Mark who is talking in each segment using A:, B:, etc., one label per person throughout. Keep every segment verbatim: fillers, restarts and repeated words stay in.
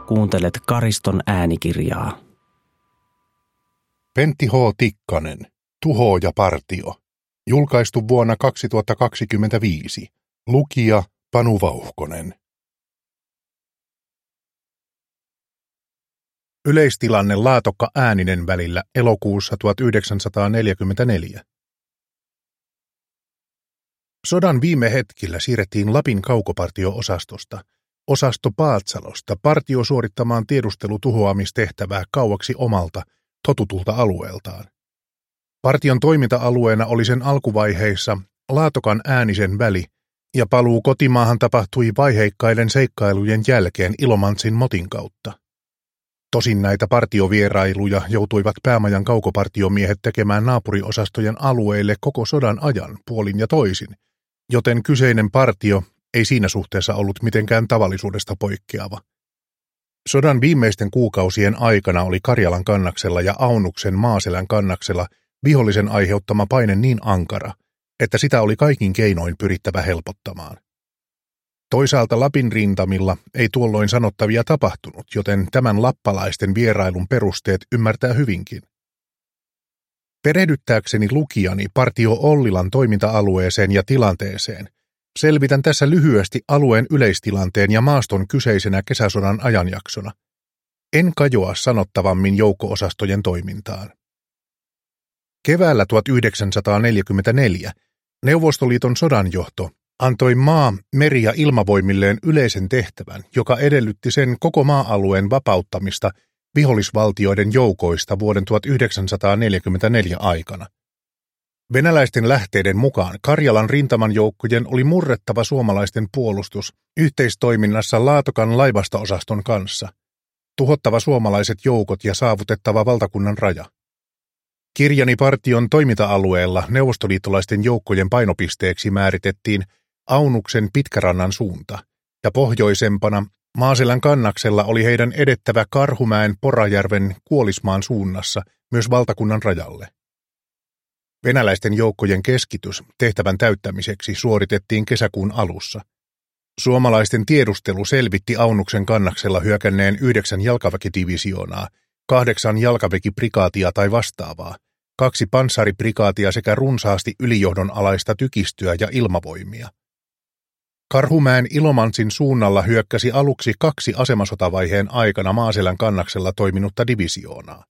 A: kuuntelet Kariston äänikirjaa.
B: Pentti H. Tikkanen, Tuhooja partio. Julkaistu vuonna kaksituhattakaksikymmentäviisi. Lukija Panu Vauhkonen. Yleistilanne Laatokka-Ääninen välillä elokuussa tuhatyhdeksänsataaneljäkymmentäneljä. Sodan viime hetkillä siirrettiin Lapin kaukopartio-osastosta, osasto Paatsalosta, partio suorittamaan tiedustelutuhoamistehtävää kauaksi omalta, totutulta alueeltaan. Partion toiminta-alueena oli sen alkuvaiheissa Laatokan Äänisen väli, ja paluu kotimaahan tapahtui vaiheikkaiden seikkailujen jälkeen Ilomantsin motin kautta. Tosin näitä partiovierailuja joutuivat päämajan kaukopartiomiehet tekemään naapuriosastojen alueille koko sodan ajan puolin ja toisin, joten kyseinen partio ei siinä suhteessa ollut mitenkään tavallisuudesta poikkeava. Sodan viimeisten kuukausien aikana oli Karjalan kannaksella ja Aunuksen Maaselän kannaksella vihollisen aiheuttama paine niin ankara, että sitä oli kaikin keinoin pyrittävä helpottamaan. Toisaalta Lapin rintamilla ei tuolloin sanottavia tapahtunut, joten tämän lappalaisten vierailun perusteet ymmärtää hyvinkin. Perehdyttääkseni lukijani partio Ollilan toiminta-alueeseen ja tilanteeseen, selvitän tässä lyhyesti alueen yleistilanteen ja maaston kyseisenä kesäsodan ajanjaksona. En kajoa sanottavammin joukko-osastojen toimintaan. Keväällä tuhatyhdeksänsataaneljäkymmentäneljä Neuvostoliiton sodanjohto antoi maa-, meri- ja ilmavoimilleen yleisen tehtävän, joka edellytti sen koko maa-alueen vapauttamista vihollisvaltioiden joukoista vuoden tuhatyhdeksänsataaneljäkymmentäneljä aikana. Venäläisten lähteiden mukaan Karjalan rintaman joukkojen oli murrettava suomalaisten puolustus yhteistoiminnassa Laatokan laivasto-osaston kanssa, tuhottava suomalaiset joukot ja saavutettava valtakunnan raja. Kirjani partion toiminta-alueella neuvostoliittolaisten joukkojen painopisteeksi määritettiin Aunuksen Pitkärannan suunta, ja pohjoisempana Maaselän kannaksella oli heidän edettävä Karhumäen Porajärven Kuolismaan suunnassa myös valtakunnan rajalle. Venäläisten joukkojen keskitys tehtävän täyttämiseksi suoritettiin kesäkuun alussa. Suomalaisten tiedustelu selvitti Aunuksen kannaksella hyökänneen yhdeksän jalkaväkidivisioonaa, kahdeksan jalkaväkiprikaatia tai vastaavaa, kaksi panssariprikaatia sekä runsaasti ylijohdon alaista tykistöä ja ilmavoimia. Karhumäen Ilomantsin suunnalla hyökkäsi aluksi kaksi asemasotavaiheen aikana Maaselän kannaksella toiminutta divisioonaa.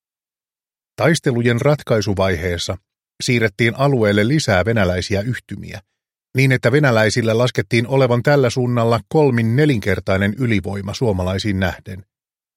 B: Taistelujen ratkaisuvaiheessa siirrettiin alueelle lisää venäläisiä yhtymiä, niin että venäläisillä laskettiin olevan tällä suunnalla kolmin nelinkertainen ylivoima suomalaisiin nähden.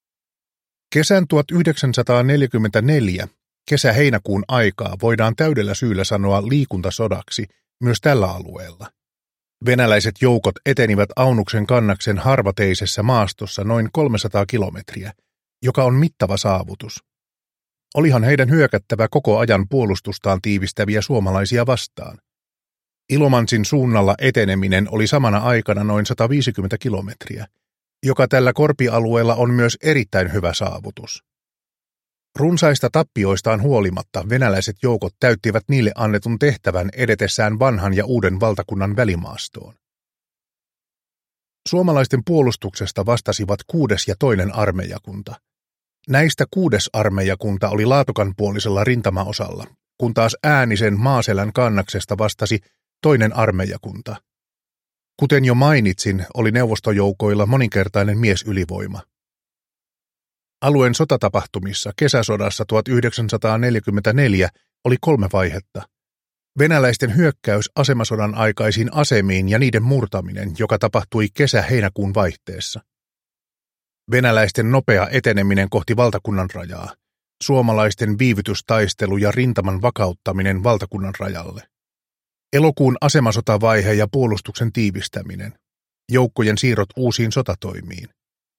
B: Kesän tuhatyhdeksänsataaneljäkymmentäneljä kesä-heinäkuun aikaa voidaan täydellä syyllä sanoa liikuntasodaksi myös tällä alueella. Venäläiset joukot etenivät Aunuksen kannaksen harvateisessä maastossa noin kolmesataa kilometriä, joka on mittava saavutus. Olihan heidän hyökättävä koko ajan puolustustaan tiivistäviä suomalaisia vastaan. Ilomantsin suunnalla eteneminen oli samana aikana noin sata viisikymmentä kilometriä, joka tällä korpialueella on myös erittäin hyvä saavutus. Runsaista tappioistaan huolimatta venäläiset joukot täyttivät niille annetun tehtävän edetessään vanhan ja uuden valtakunnan välimaastoon. Suomalaisten puolustuksesta vastasivat kuudes ja toinen armeijakunta. Näistä kuudes armeijakunta oli Laatokan puolisella rintamaosalla, kun taas Äänisen Maaselän kannaksesta vastasi toinen armeijakunta. Kuten jo mainitsin, oli neuvostojoukoilla moninkertainen miesylivoima. Alueen sotatapahtumissa kesäsodassa tuhatyhdeksänsataaneljäkymmentäneljä oli kolme vaihetta. Venäläisten hyökkäys asemasodan aikaisiin asemiin ja niiden murtaminen, joka tapahtui kesä-heinäkuun vaihteessa. Venäläisten nopea eteneminen kohti valtakunnan rajaa, suomalaisten viivytystaistelu ja rintaman vakauttaminen valtakunnan rajalle. Elokuun asemasotavaihe ja puolustuksen tiivistäminen, joukkojen siirrot uusiin sotatoimiin.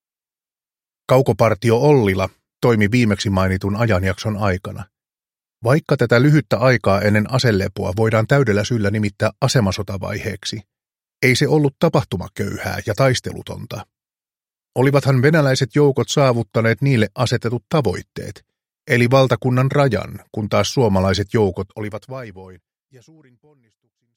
B: Kaukopartio Ollila toimi viimeksi mainitun ajanjakson aikana. Vaikka tätä lyhyttä aikaa ennen aselepoa voidaan täydellä syyllä nimittää asemasotavaiheeksi, ei se ollut tapahtumaköyhää ja taistelutonta. Olivathan venäläiset joukot saavuttaneet niille asetetut tavoitteet, eli valtakunnan rajan, kun taas suomalaiset joukot olivat vaivoin ja suurin ponnistuksin